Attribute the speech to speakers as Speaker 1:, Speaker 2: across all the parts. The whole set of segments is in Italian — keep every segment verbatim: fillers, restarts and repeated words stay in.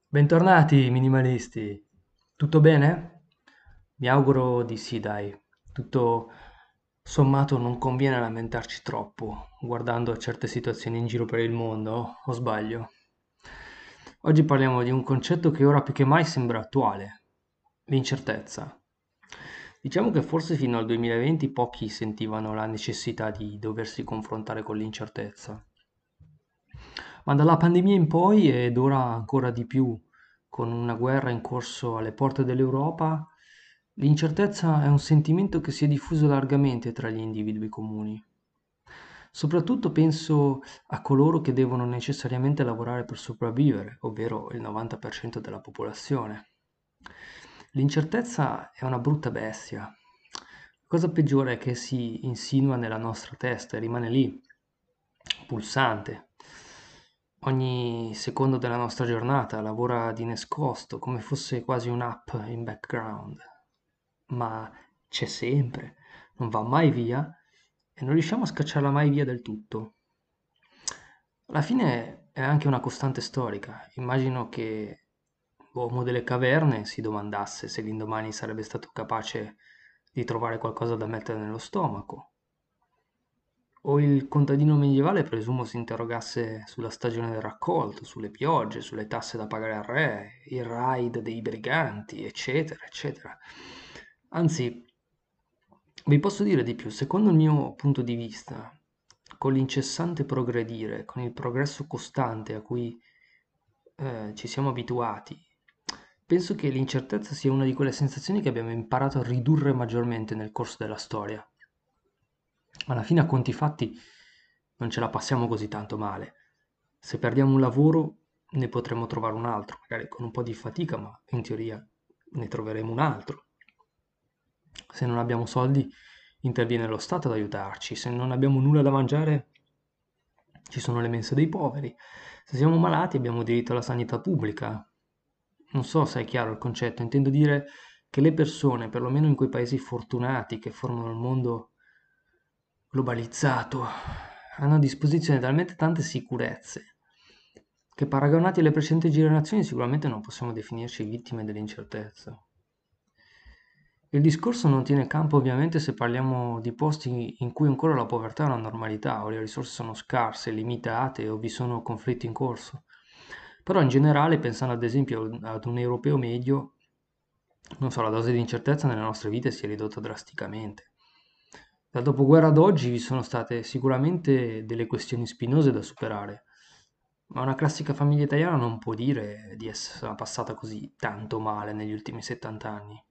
Speaker 1: Bentornati minimalisti, tutto bene? Mi auguro di sì, dai. Tutto sommato non conviene lamentarci troppo guardando certe situazioni in giro per il mondo, o sbaglio? Oggi parliamo di un concetto che ora più che mai sembra attuale, l'incertezza. Diciamo che forse fino al duemilaventi pochi sentivano la necessità di doversi confrontare con l'incertezza. Ma dalla pandemia in poi, ed ora ancora di più, con una guerra in corso alle porte dell'Europa, l'incertezza è un sentimento che si è diffuso largamente tra gli individui comuni. Soprattutto penso a coloro che devono necessariamente lavorare per sopravvivere, ovvero il novanta per cento della popolazione. L'incertezza è una brutta bestia. La cosa peggiore è che si insinua nella nostra testa e rimane lì, pulsante. Ogni secondo della nostra giornata lavora di nascosto, come fosse quasi un'app in background. Ma c'è sempre, non va mai via e non riusciamo a scacciarla mai via del tutto. Alla fine è anche una costante storica. Immagino che l'uomo delle caverne si domandasse se l'indomani sarebbe stato capace di trovare qualcosa da mettere nello stomaco. O il contadino medievale presumo si interrogasse sulla stagione del raccolto, sulle piogge, sulle tasse da pagare al re, il raid dei briganti, eccetera, eccetera. Anzi, vi posso dire di più, secondo il mio punto di vista, con l'incessante progredire, con il progresso costante a cui eh, ci siamo abituati, penso che l'incertezza sia una di quelle sensazioni che abbiamo imparato a ridurre maggiormente nel corso della storia. Alla fine, a conti fatti, non ce la passiamo così tanto male. Se perdiamo un lavoro, ne potremo trovare un altro, magari con un po' di fatica, ma in teoria ne troveremo un altro. Se non abbiamo soldi, interviene lo Stato ad aiutarci. Se non abbiamo nulla da mangiare, ci sono le mense dei poveri. Se siamo malati, abbiamo diritto alla sanità pubblica. Non so se è chiaro il concetto, intendo dire che le persone, perlomeno in quei paesi fortunati che formano il mondo globalizzato, hanno a disposizione talmente tante sicurezze che paragonati alle precedenti generazioni sicuramente non possiamo definirci vittime dell'incertezza. Il discorso non tiene campo ovviamente se parliamo di posti in cui ancora la povertà è una normalità o le risorse sono scarse, limitate o vi sono conflitti in corso. Però in generale, pensando ad esempio ad un europeo medio, non so, la dose di incertezza nelle nostre vite si è ridotta drasticamente. Dal dopoguerra ad oggi vi sono state sicuramente delle questioni spinose da superare, ma una classica famiglia italiana non può dire di essere passata così tanto male negli ultimi settanta anni.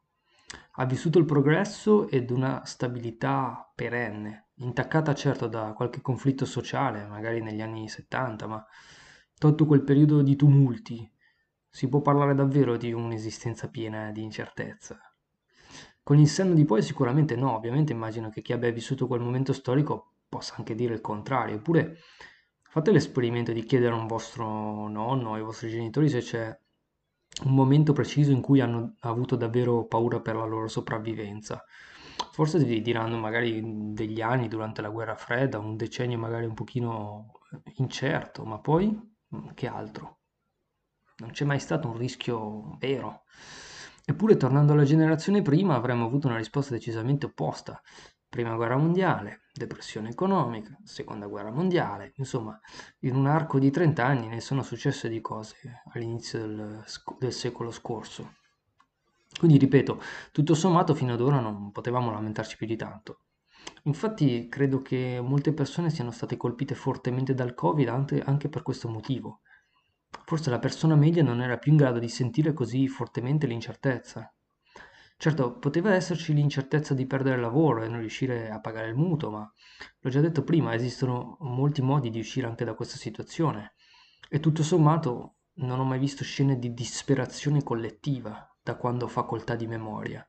Speaker 1: Ha vissuto il progresso ed una stabilità perenne, intaccata certo da qualche conflitto sociale, magari negli anni settanta, ma tolto quel periodo di tumulti, si può parlare davvero di un'esistenza piena di incertezza. Con il senno di poi sicuramente no, ovviamente immagino che chi abbia vissuto quel momento storico possa anche dire il contrario, eppure fate l'esperimento di chiedere a un vostro nonno, ai vostri genitori se c'è un momento preciso in cui hanno avuto davvero paura per la loro sopravvivenza. Forse vi diranno magari degli anni durante la guerra fredda, un decennio magari un pochino incerto, ma poi che altro? Non c'è mai stato un rischio vero. Eppure, tornando alla generazione prima, avremmo avuto una risposta decisamente opposta. Prima guerra mondiale, depressione economica, seconda guerra mondiale, insomma, in un arco di trenta anni ne sono successe di cose all'inizio del, sc- del secolo scorso. Quindi, ripeto, tutto sommato fino ad ora non potevamo lamentarci più di tanto. Infatti, credo che molte persone siano state colpite fortemente dal Covid anche, anche per questo motivo. Forse la persona media non era più in grado di sentire così fortemente l'incertezza. Certo, poteva esserci l'incertezza di perdere il lavoro e non riuscire a pagare il mutuo, ma l'ho già detto prima, esistono molti modi di uscire anche da questa situazione. E tutto sommato non ho mai visto scene di disperazione collettiva da quando ho facoltà di memoria.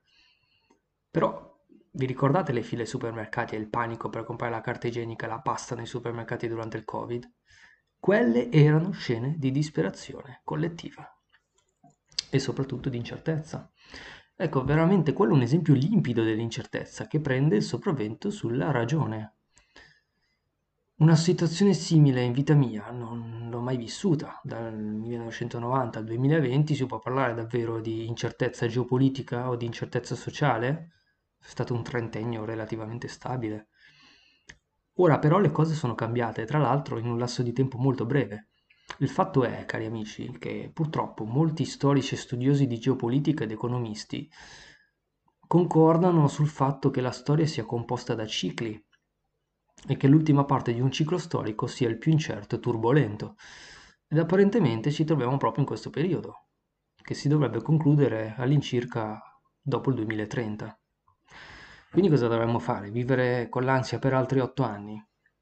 Speaker 1: Però vi ricordate le file ai supermercati e il panico per comprare la carta igienica e la pasta nei supermercati durante il Covid? Quelle erano scene di disperazione collettiva e soprattutto di incertezza. Ecco, veramente quello è un esempio limpido dell'incertezza che prende il sopravvento sulla ragione. Una situazione simile in vita mia non l'ho mai vissuta. Dal millenovecentonovanta al duemilaventi si può parlare davvero di incertezza geopolitica o di incertezza sociale? È stato un trentennio relativamente stabile. Ora però le cose sono cambiate, tra l'altro in un lasso di tempo molto breve. Il fatto è, cari amici, che purtroppo molti storici e studiosi di geopolitica ed economisti concordano sul fatto che la storia sia composta da cicli e che l'ultima parte di un ciclo storico sia il più incerto e turbolento. Ed apparentemente ci troviamo proprio in questo periodo, che si dovrebbe concludere all'incirca dopo il duemilatrenta. Quindi cosa dovremmo fare? Vivere con l'ansia per altri otto anni?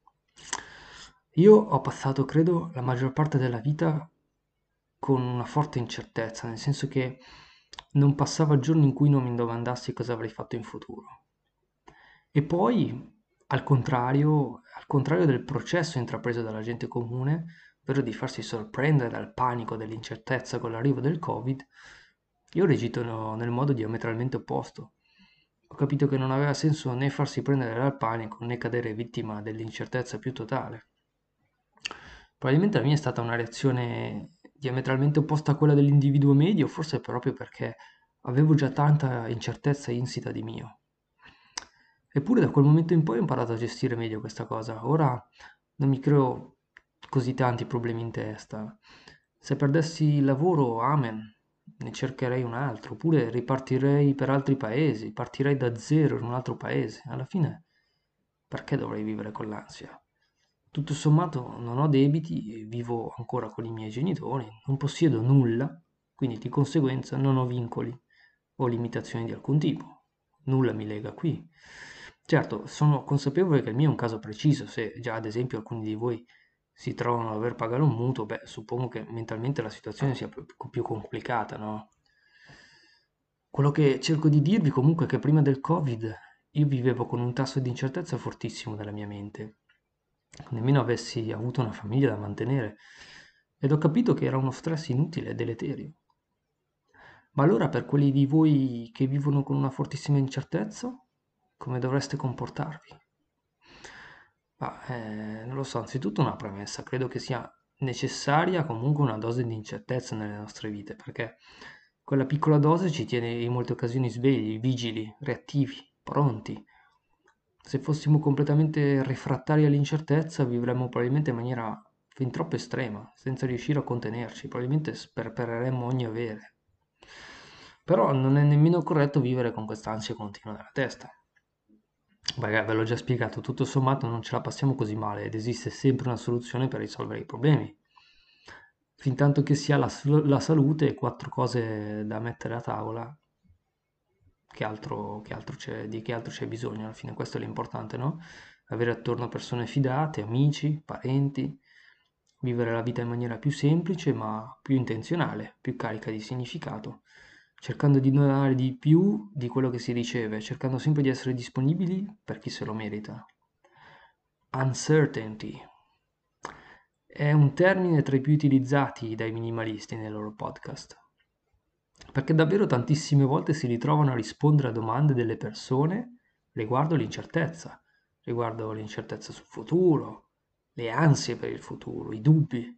Speaker 1: Io ho passato, credo, la maggior parte della vita con una forte incertezza, nel senso che non passava giorno in cui non mi domandassi cosa avrei fatto in futuro. E poi, al contrario, al contrario del processo intrapreso dalla gente comune, ovvero di farsi sorprendere dal panico, dall'incertezza con l'arrivo del Covid, io ho reagito no- nel modo diametralmente opposto. Ho capito che non aveva senso né farsi prendere dal panico né cadere vittima dell'incertezza più totale. Probabilmente la mia è stata una reazione diametralmente opposta a quella dell'individuo medio, forse proprio perché avevo già tanta incertezza insita di mio. Eppure da quel momento in poi ho imparato a gestire meglio questa cosa. Ora non mi creo così tanti problemi in testa. Se perdessi il lavoro, amen, ne cercherei un altro, oppure ripartirei per altri paesi, partirei da zero in un altro paese. Alla fine, perché dovrei vivere con l'ansia? Tutto sommato non ho debiti, vivo ancora con i miei genitori, non possiedo nulla, quindi di conseguenza non ho vincoli o limitazioni di alcun tipo. Nulla mi lega qui. Certo, sono consapevole che il mio è un caso preciso, se già ad esempio alcuni di voi si trovano ad aver pagato un mutuo, beh, suppongo che mentalmente la situazione sia più, più complicata, no? Quello che cerco di dirvi comunque è che prima del Covid io vivevo con un tasso di incertezza fortissimo nella mia mente, nemmeno avessi avuto una famiglia da mantenere, ed ho capito che era uno stress inutile e deleterio. Ma allora per quelli di voi che vivono con una fortissima incertezza, come dovreste comportarvi? Ma, eh, non lo so, anzitutto una premessa, credo che sia necessaria comunque una dose di incertezza nelle nostre vite, perché quella piccola dose ci tiene in molte occasioni svegli, vigili, reattivi, pronti. Se fossimo completamente refrattari all'incertezza, vivremmo probabilmente in maniera fin troppo estrema, senza riuscire a contenerci, probabilmente sperpereremmo ogni avere. Però non è nemmeno corretto vivere con quest'ansia continua nella testa. Perché ve l'ho già spiegato, tutto sommato non ce la passiamo così male ed esiste sempre una soluzione per risolvere i problemi. Fintanto che si ha la, la salute e quattro cose da mettere a tavola, che altro, che altro c'è, di che altro c'è bisogno? Alla fine questo è l'importante, no? Avere attorno persone fidate, amici, parenti, vivere la vita in maniera più semplice ma più intenzionale, più carica di significato, cercando di donare di più di quello che si riceve, cercando sempre di essere disponibili per chi se lo merita. Uncertainty è un termine tra i più utilizzati dai minimalisti nei loro podcast, perché davvero tantissime volte si ritrovano a rispondere a domande delle persone riguardo l'incertezza, riguardo l'incertezza sul futuro, le ansie per il futuro, i dubbi.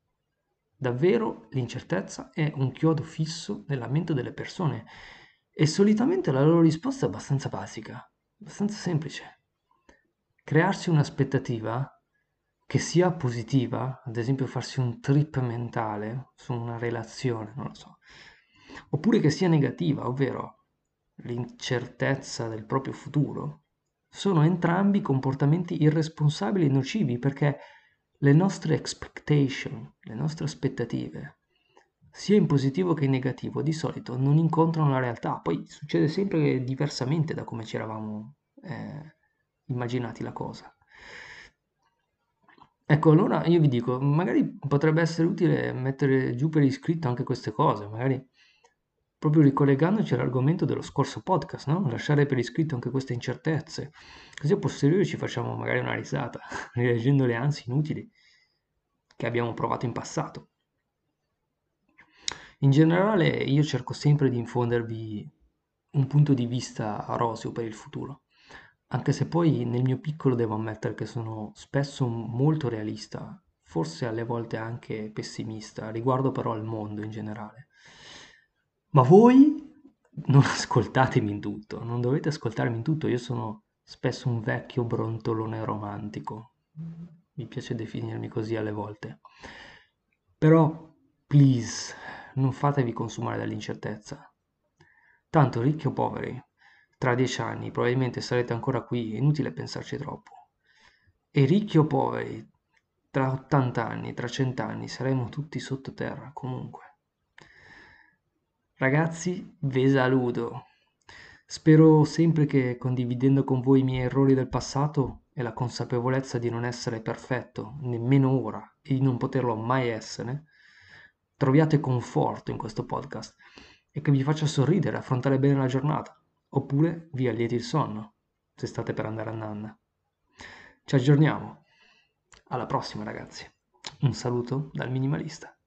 Speaker 1: Davvero l'incertezza è un chiodo fisso nella mente delle persone e solitamente la loro risposta è abbastanza basica, abbastanza semplice. Crearsi un'aspettativa che sia positiva, ad esempio farsi un trip mentale su una relazione, non lo so, oppure che sia negativa, ovvero l'incertezza del proprio futuro, sono entrambi comportamenti irresponsabili e nocivi perché le nostre expectation, le nostre aspettative, sia in positivo che in negativo, di solito non incontrano la realtà. Poi succede sempre diversamente da come ci eravamo eh, immaginati la cosa. Ecco, allora io vi dico, magari potrebbe essere utile mettere giù per iscritto anche queste cose, magari proprio ricollegandoci all'argomento dello scorso podcast, no? Lasciare per iscritto anche queste incertezze, così a posteriori ci facciamo magari una risata, rileggendo le ansie inutili che abbiamo provato in passato. In generale io cerco sempre di infondervi un punto di vista roseo per il futuro. Anche se poi nel mio piccolo devo ammettere che sono spesso molto realista, forse alle volte anche pessimista, riguardo però al mondo in generale. Ma voi non ascoltatemi in tutto, non dovete ascoltarmi in tutto, io sono spesso un vecchio brontolone romantico, mi piace definirmi così alle volte. Però, please, non fatevi consumare dall'incertezza. Tanto ricchi o poveri, tra dieci anni probabilmente sarete ancora qui, è inutile pensarci troppo. E ricchi o poveri, tra ottanta anni, tra cento anni, saremo tutti sottoterra comunque. Ragazzi, ve saluto. Spero sempre che condividendo con voi i miei errori del passato e la consapevolezza di non essere perfetto, nemmeno ora, e di non poterlo mai essere, troviate conforto in questo podcast e che vi faccia sorridere, affrontare bene la giornata, oppure vi allieti il sonno, se state per andare a nanna. Ci aggiorniamo. Alla prossima, ragazzi. Un saluto dal minimalista.